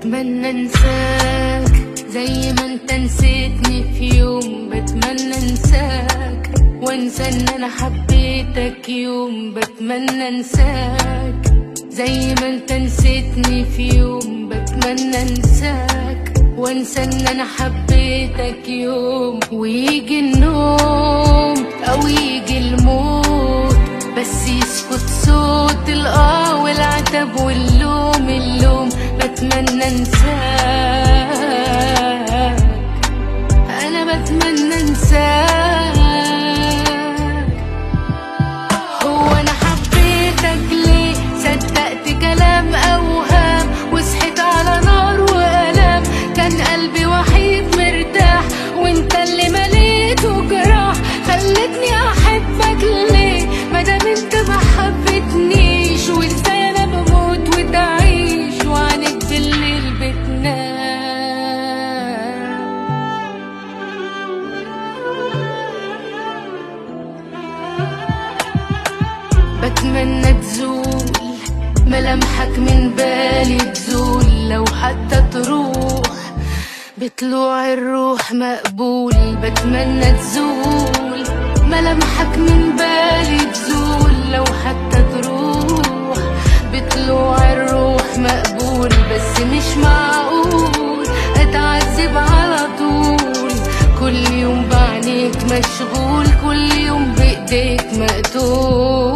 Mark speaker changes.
Speaker 1: بتمنى انساك زي ما انت نسيتني في يوم. بتمنى انساك وانسى ان انا حبيتك يوم. بتمنى انساك زي ما انت نسيتني في يوم. بتمنى انساك وانسى ان انا حبيتك يوم. ويجي النوم او يجي الموت بس يسكت صوت الاه والعتب واللوم اللوم. بتمنى انساك انا بتمنى انساك. هو انا حبيتك ليه؟ صدقت كلام اوهام وصحيت على نار والام. كان قلبي وحيد مرتاح وانت اللي مليته جراح. خلتني احبك ليه مادام انت ما حبتنيش؟ وازاي انا بموت وتعيش وعنك بالليل بتنام؟ بتمنى تزول ملامحك من بالي، تزول لو حتى تروح بطلوع الروح مقبول. بتمنى تزول ملامحك من بالي، تزول لو حتى تروح بطلوع الروح مقبول. بس مش معقول اتعذب على طول، كل يوم بعينيك مشغول، كل يوم بايديك مقتول.